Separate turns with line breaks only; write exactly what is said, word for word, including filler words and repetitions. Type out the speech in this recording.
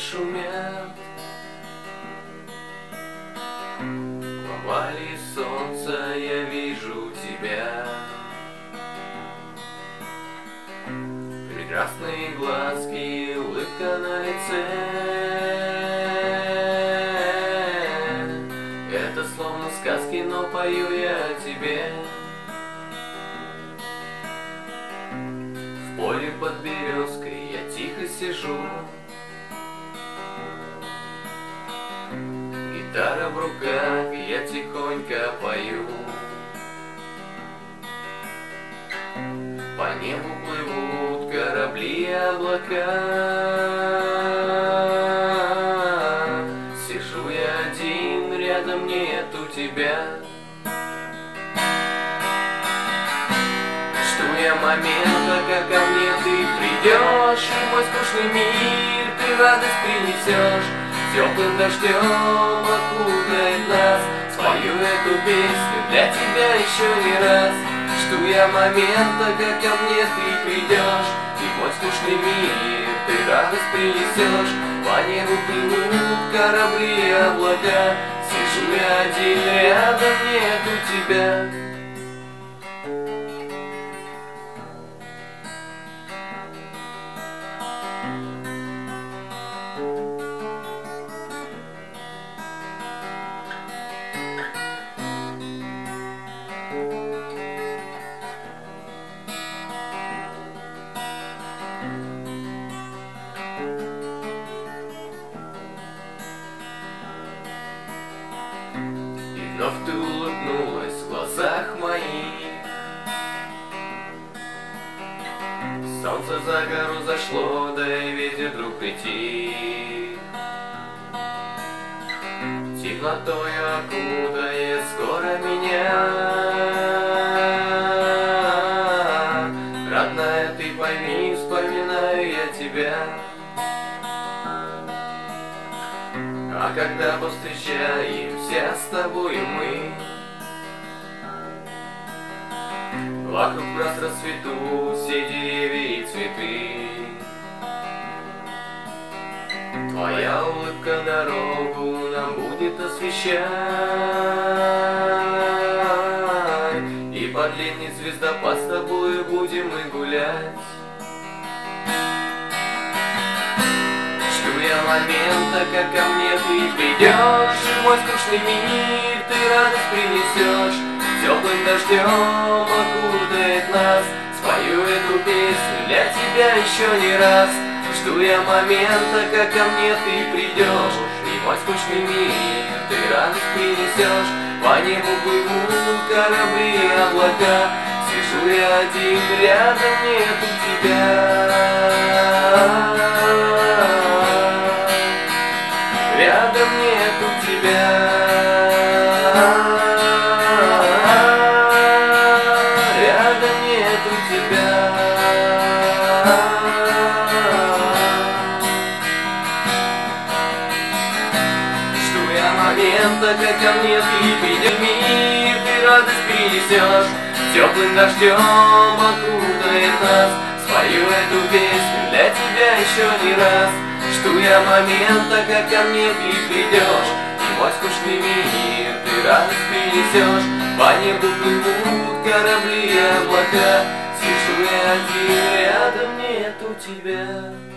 шумят. В овале солнца я вижу тебя. Прекрасные глазки, улыбка на лице. Это словно сказки, но пою я тебе. В поле под березкой я тихо сижу. Гитара в руках, я тихонько пою. По небу плывут корабли и облака. Сижу я один, рядом нету тебя. Жду я момента, как ко мне ты придешь, и мой скучный мир ты радость принесешь. Теплым дождем окутает нас. Спою эту песню для тебя еще не раз. Жду я момента, как ко мне ты придешь, и мой скучный мир ты радость принесешь. По небу плывут корабли и облака. Сижу я один, рядом нету тебя. Вновь ты улыбнулась в глазах моих. Солнце за гору зашло, да и ветер вдруг притих. Темнотою окутает скоро меня. Родная, ты пойми, вспоминаю я тебя. А когда повстречаемся с тобой мы, вокруг нас расцветут все деревья и цветы. Твоя улыбка дорогу нам будет освещать, и под летний звездопад с тобой будем мы гулять. Жду я момента, как ко мне ты придешь, и мой скучный мир ты радость принесешь. Теплым дождем окутает нас. Спою эту песню для тебя еще не раз. Жду я момента, как ко мне ты придешь, и мой скучный мир ты радость принесешь. По небу плывут корабли и облака. Сижу я один, рядом нету тебя. Рядом нету тебя. Рядом нету тебя. Жду я момента, как ко мне ты придешь, мир ты радость принесешь. Теплым дождем окутает нас. Спою эту песню для тебя еще не раз. Жду я момента, как ко мне ты придешь, и мой скучный мир ты радость принесешь. По небу плывут корабли и облака. Сижу я один, рядом нету тебя.